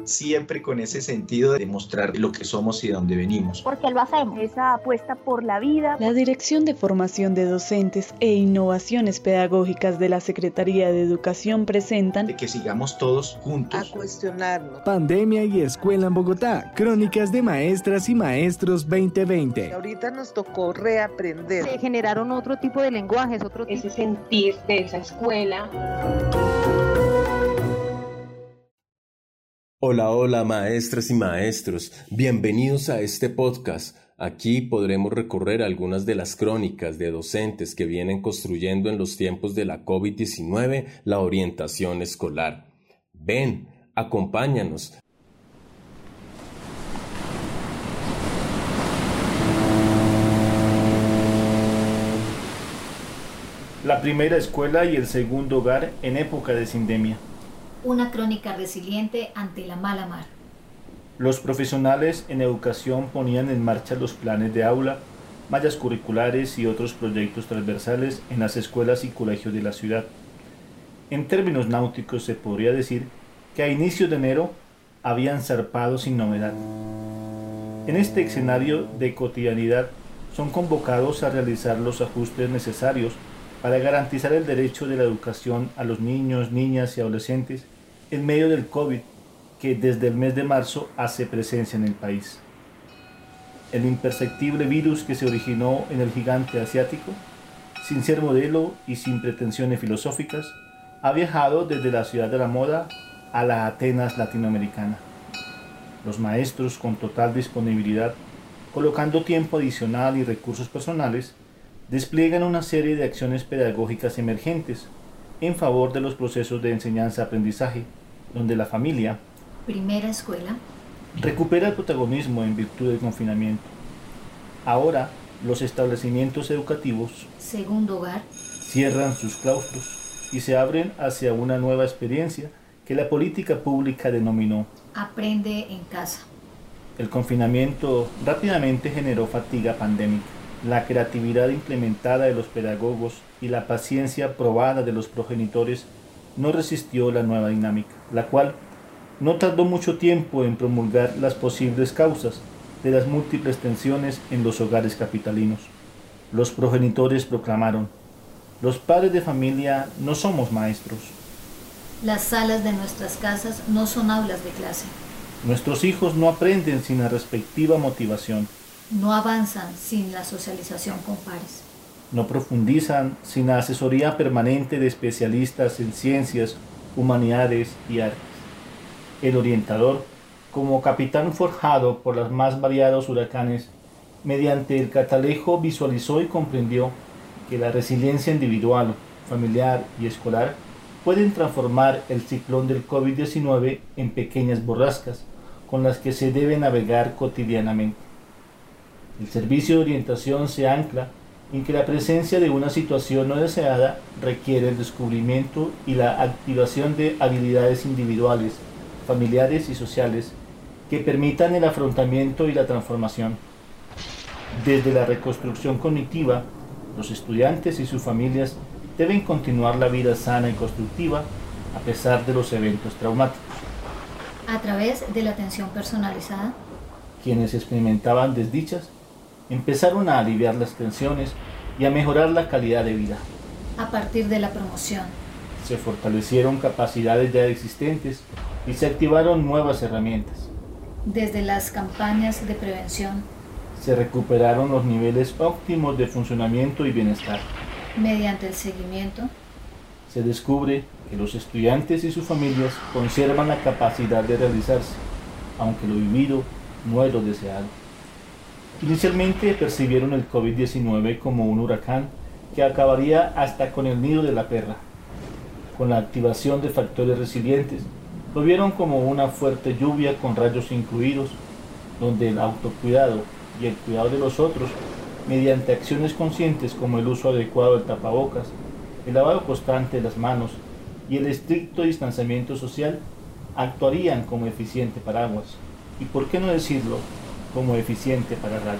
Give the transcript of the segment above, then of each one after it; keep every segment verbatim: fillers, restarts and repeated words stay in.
siempre con ese sentido de mostrar lo que somos y de dónde venimos. Porque lo hacemos, esa apuesta por la vida. La Dirección de Formación de Docentes e Innovaciones Pedagógicas de la Secretaría de Educación presentan de que sigamos todos juntos a cuestionarnos. Pandemia y escuela en Bogotá, crónicas de maestras y maestros veinte veinte. Ahorita nos tocó reaprender. Se generaron otro tipo de lenguajes, otro tipo ese sentir de esa escuela. Hola, hola maestras y maestros, bienvenidos a este podcast. Aquí podremos recorrer algunas de las crónicas de docentes que vienen construyendo en los tiempos de la COVID diecinueve la orientación escolar. Ven, acompáñanos. La primera escuela y el segundo hogar en época de sindemia. Una crónica resiliente ante la mala mar. Los profesionales en educación ponían en marcha los planes de aula, mallas curriculares y otros proyectos transversales en las escuelas y colegios de la ciudad. En términos náuticos se podría decir que a inicios de enero habían zarpado sin novedad. En este escenario de cotidianidad son convocados a realizar los ajustes necesarios para garantizar el derecho de la educación a los niños, niñas y adolescentes en medio del COVID que desde el mes de marzo hace presencia en el país. El imperceptible virus que se originó en el gigante asiático, sin ser modelo y sin pretensiones filosóficas, ha viajado desde la ciudad de la moda a la Atenas latinoamericana. Los maestros, con total disponibilidad, colocando tiempo adicional y recursos personales, despliegan una serie de acciones pedagógicas emergentes en favor de los procesos de enseñanza-aprendizaje, donde la familia, primera escuela, recupera el protagonismo en virtud del confinamiento. Ahora, los establecimientos educativos, segundo hogar, cierran sus claustros y se abren hacia una nueva experiencia que la política pública denominó aprende en casa. El confinamiento rápidamente generó fatiga pandémica. La creatividad implementada de los pedagogos y la paciencia probada de los progenitores no resistió la nueva dinámica, la cual no tardó mucho tiempo en promulgar las posibles causas de las múltiples tensiones en los hogares capitalinos. Los progenitores proclamaron: los padres de familia no somos maestros. Las salas de nuestras casas no son aulas de clase. Nuestros hijos no aprenden sin la respectiva motivación. No avanzan sin la socialización con pares. No profundizan sin la asesoría permanente de especialistas en ciencias, humanidades y artes. El orientador, como capitán forjado por los más variados huracanes, mediante el catalejo visualizó y comprendió que la resiliencia individual, familiar y escolar pueden transformar el ciclón del COVID diecinueve en pequeñas borrascas con las que se debe navegar cotidianamente. El servicio de orientación se ancla en que la presencia de una situación no deseada requiere el descubrimiento y la activación de habilidades individuales, familiares y sociales que permitan el afrontamiento y la transformación. Desde la reconstrucción cognitiva, los estudiantes y sus familias deben continuar la vida sana y constructiva a pesar de los eventos traumáticos. A través de la atención personalizada, quienes experimentaban desdichas empezaron a aliviar las tensiones y a mejorar la calidad de vida. A partir de la promoción, se fortalecieron capacidades ya existentes y se activaron nuevas herramientas. Desde las campañas de prevención, se recuperaron los niveles óptimos de funcionamiento y bienestar. Mediante el seguimiento, se descubre que los estudiantes y sus familias conservan la capacidad de realizarse, aunque lo vivido no es lo deseado. Inicialmente percibieron el COVID diecinueve como un huracán que acabaría hasta con el nido de la perra. Con la activación de factores resilientes, lo vieron como una fuerte lluvia con rayos incluidos, donde el autocuidado y el cuidado de los otros, mediante acciones conscientes como el uso adecuado del tapabocas, el lavado constante de las manos y el estricto distanciamiento social, actuarían como eficiente paraguas, y por qué no decirlo, como eficiente para rayos.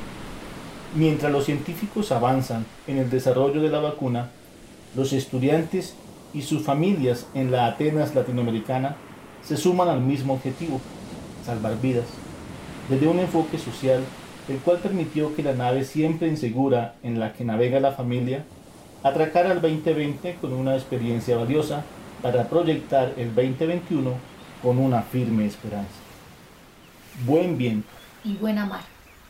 Mientras los científicos avanzan en el desarrollo de la vacuna, los estudiantes y sus familias en la Atenas latinoamericana se suman al mismo objetivo, salvar vidas, desde un enfoque social, el cual permitió que la nave siempre insegura en la que navega la familia atracara al veinte veinte con una experiencia valiosa para proyectar el veinte veintiuno con una firme esperanza. Buen viento y buena mar.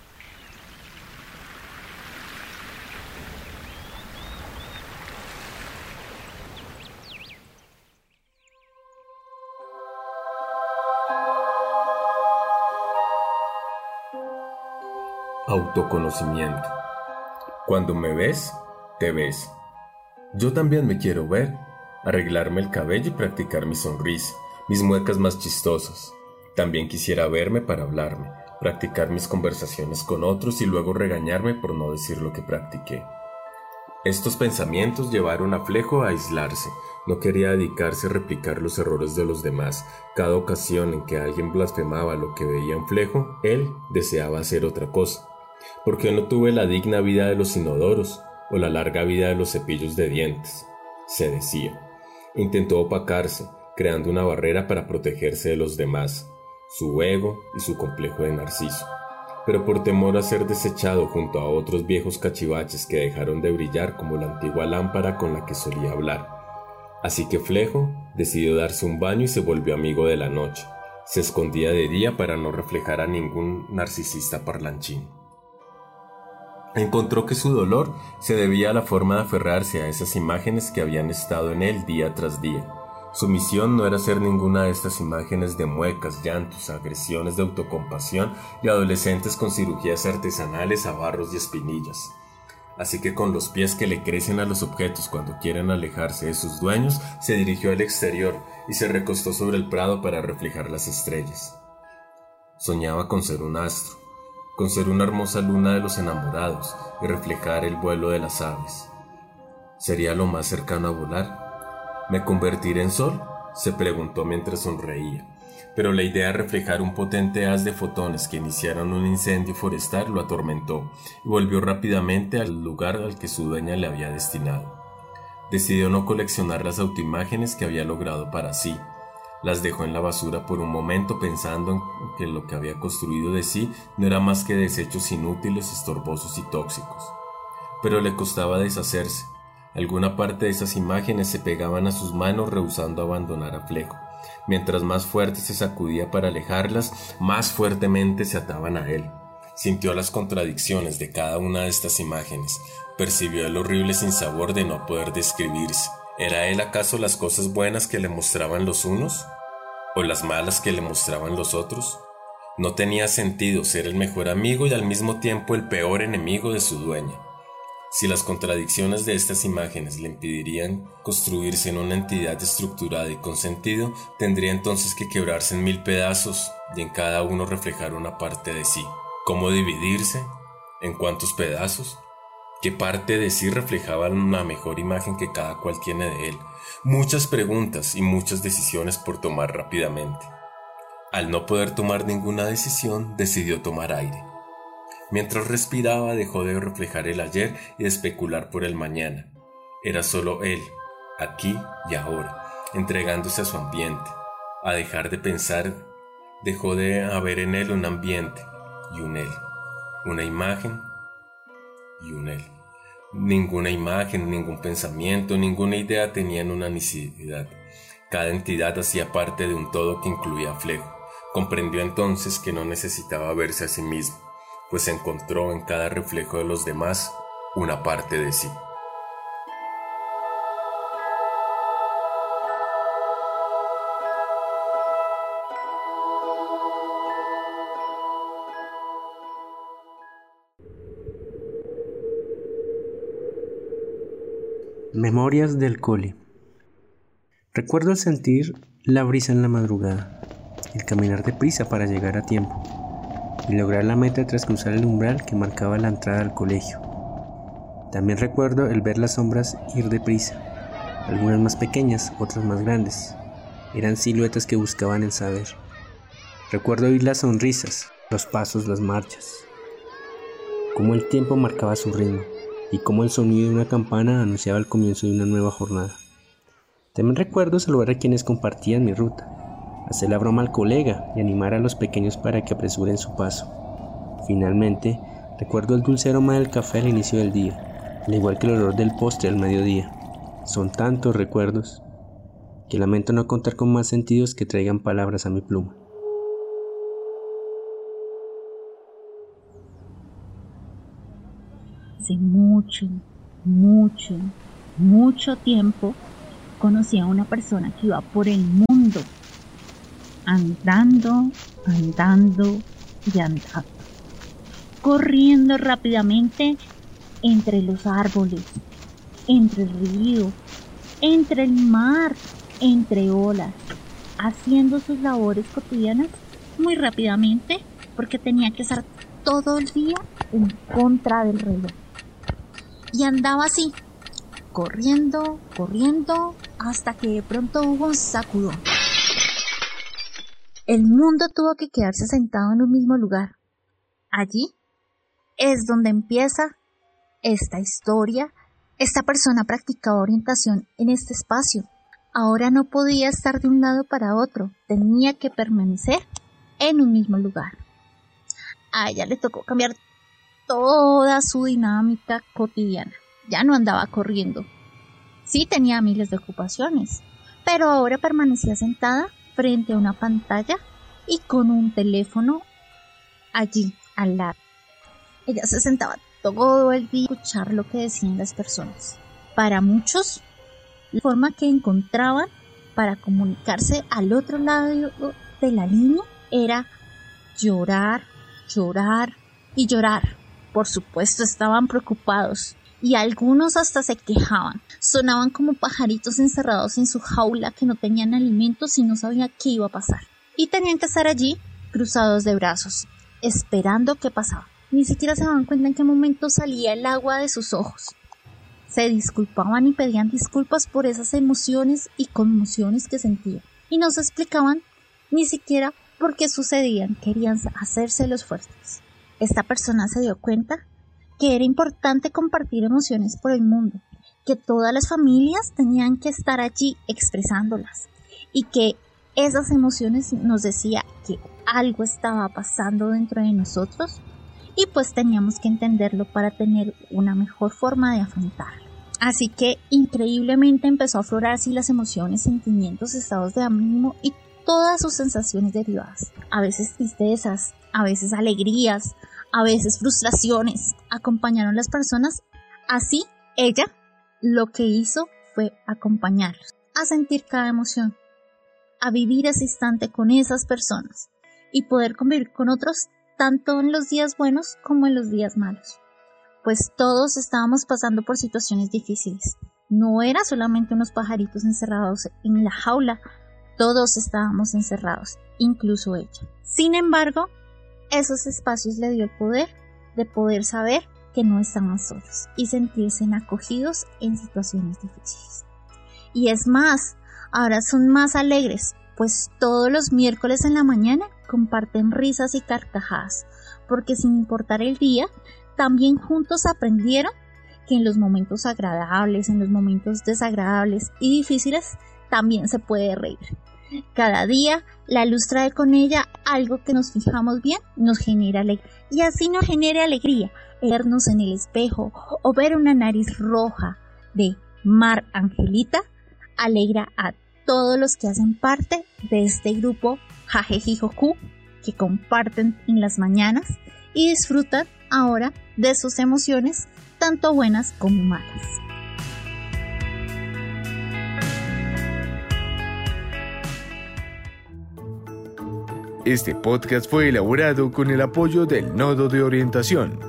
Autoconocimiento. Cuando me ves, te ves. Yo también me quiero ver, arreglarme el cabello y practicar mi sonrisa, mis muecas más chistosas. También quisiera verme para hablarme, practicar mis conversaciones con otros y luego regañarme por no decir lo que practiqué. Estos pensamientos llevaron a Flejo a aislarse. No quería dedicarse a replicar los errores de los demás. Cada ocasión en que alguien blasfemaba lo que veía en Flejo, él deseaba hacer otra cosa. ¿Por qué no tuve la digna vida de los inodoros o la larga vida de los cepillos de dientes?, se decía. Intentó opacarse, creando una barrera para protegerse de los demás, su ego y su complejo de Narciso. Pero por temor a ser desechado junto a otros viejos cachivaches que dejaron de brillar como la antigua lámpara con la que solía hablar. Así que Flejo decidió darse un baño y se volvió amigo de la noche. Se escondía de día para no reflejar a ningún narcisista parlanchín. Encontró que su dolor se debía a la forma de aferrarse a esas imágenes que habían estado en él día tras día. Su misión no era ser ninguna de estas imágenes de muecas, llantos, agresiones de autocompasión y adolescentes con cirugías artesanales a barros y espinillas. Así que con los pies que le crecen a los objetos cuando quieren alejarse de sus dueños, se dirigió al exterior y se recostó sobre el prado para reflejar las estrellas. Soñaba con ser un astro, con ser una hermosa luna de los enamorados y reflejar el vuelo de las aves. ¿Sería lo más cercano a volar? ¿Me convertiré en sol?, se preguntó mientras sonreía, pero la idea de reflejar un potente haz de fotones que iniciaron un incendio forestal lo atormentó y volvió rápidamente al lugar al que su dueña le había destinado. Decidió no coleccionar las autoimágenes que había logrado para sí. Las dejó en la basura por un momento pensando en que lo que había construido de sí no era más que desechos inútiles, estorbosos y tóxicos. Pero le costaba deshacerse. Alguna parte de esas imágenes se pegaban a sus manos rehusando abandonar a Flejo. Mientras más fuerte se sacudía para alejarlas, más fuertemente se ataban a él. Sintió las contradicciones de cada una de estas imágenes. Percibió el horrible sinsabor de no poder describirse. ¿Era él acaso las cosas buenas que le mostraban los unos? ¿O las malas que le mostraban los otros? No tenía sentido ser el mejor amigo y al mismo tiempo el peor enemigo de su dueña. Si las contradicciones de estas imágenes le impedirían construirse en una entidad estructurada y con sentido, tendría entonces que quebrarse en mil pedazos y en cada uno reflejar una parte de sí. ¿Cómo dividirse? ¿En cuántos pedazos? ¿Qué parte de sí reflejaba una mejor imagen que cada cual tiene de él? Muchas preguntas y muchas decisiones por tomar rápidamente. Al no poder tomar ninguna decisión, decidió tomar aire. Mientras respiraba, dejó de reflejar el ayer y de especular por el mañana. Era solo él, aquí y ahora, entregándose a su ambiente. A dejar de pensar, dejó de haber en él un ambiente y un él, una imagen y un él. Ninguna imagen, ningún pensamiento, ninguna idea tenían una unicidad. Cada entidad hacía parte de un todo que incluía a Flejo. Comprendió entonces que no necesitaba verse a sí mismo, pues encontró en cada reflejo de los demás una parte de sí. Memorias del cole. Recuerdo el sentir la brisa en la madrugada, el caminar deprisa para llegar a tiempo y lograr la meta tras cruzar el umbral que marcaba la entrada al colegio. También recuerdo el ver las sombras ir deprisa, algunas más pequeñas, otras más grandes. Eran siluetas que buscaban el saber. Recuerdo oír las sonrisas, los pasos, las marchas, cómo el tiempo marcaba su ritmo y cómo el sonido de una campana anunciaba el comienzo de una nueva jornada. También recuerdo saludar a quienes compartían mi ruta, hacer la broma al colega y animar a los pequeños para que apresuren su paso. Finalmente, recuerdo el dulce aroma del café al inicio del día, al igual que el olor del postre al mediodía. Son tantos recuerdos que lamento no contar con más sentidos que traigan palabras a mi pluma. Hace mucho, mucho, mucho tiempo conocí a una persona que iba por el mundo, andando, andando y andando, corriendo rápidamente entre los árboles, entre el río, entre el mar, entre olas, haciendo sus labores cotidianas muy rápidamente porque tenía que estar todo el día en contra del reloj. Y andaba así, corriendo, corriendo, hasta que de pronto hubo un sacudón. El mundo tuvo que quedarse sentado en un mismo lugar. Allí es donde empieza esta historia. Esta persona practicaba orientación en este espacio. Ahora no podía estar de un lado para otro, tenía que permanecer en un mismo lugar. A ella le tocó cambiar toda su dinámica cotidiana. Ya no andaba corriendo. Sí tenía miles de ocupaciones, pero ahora permanecía sentada frente a una pantalla y con un teléfono allí al lado. Ella se sentaba todo el día a escuchar lo que decían las personas. Para muchos, la forma que encontraban para comunicarse al otro lado de la línea era llorar, llorar y llorar. Por supuesto, estaban preocupados y algunos hasta se quejaban. Sonaban como pajaritos encerrados en su jaula que no tenían alimentos y no sabían qué iba a pasar. Y tenían que estar allí, cruzados de brazos, esperando qué pasaba. Ni siquiera se daban cuenta en qué momento salía el agua de sus ojos. Se disculpaban y pedían disculpas por esas emociones y conmociones que sentían. Y no se explicaban ni siquiera por qué sucedían. Querían hacerse los fuertes. Esta persona se dio cuenta que era importante compartir emociones por el mundo, que todas las familias tenían que estar allí expresándolas y que esas emociones nos decía que algo estaba pasando dentro de nosotros y pues teníamos que entenderlo para tener una mejor forma de afrontarlo. Así que increíblemente empezó a aflorar así las emociones, sentimientos, estados de ánimo y todas sus sensaciones derivadas. A veces tristezas, a veces alegrías, a veces frustraciones. Acompañaron las personas. Así ella lo que hizo fue acompañarlos a sentir cada emoción, a vivir ese instante con esas personas y poder convivir con otros tanto en los días buenos como en los días malos. Pues todos estábamos pasando por situaciones difíciles. No era solamente unos pajaritos encerrados en la jaula, todos estábamos encerrados, incluso ella. Sin embargo, esos espacios le dio el poder de poder saber que no estaban solos y sentirse acogidos en situaciones difíciles. Y es más, ahora son más alegres, pues todos los miércoles en la mañana comparten risas y carcajadas, porque sin importar el día, también juntos aprendieron que en los momentos agradables, en los momentos desagradables y difíciles, también se puede reír. Cada día la luz trae con ella algo que nos fijamos bien, nos genera alegría. Y así nos genera alegría vernos en el espejo o ver una nariz roja de Mar Angelita, alegra a todos los que hacen parte de este grupo Jajejijoku, que comparten en las mañanas y disfrutan ahora de sus emociones, tanto buenas como malas. Este podcast fue elaborado con el apoyo del Nodo de Orientación,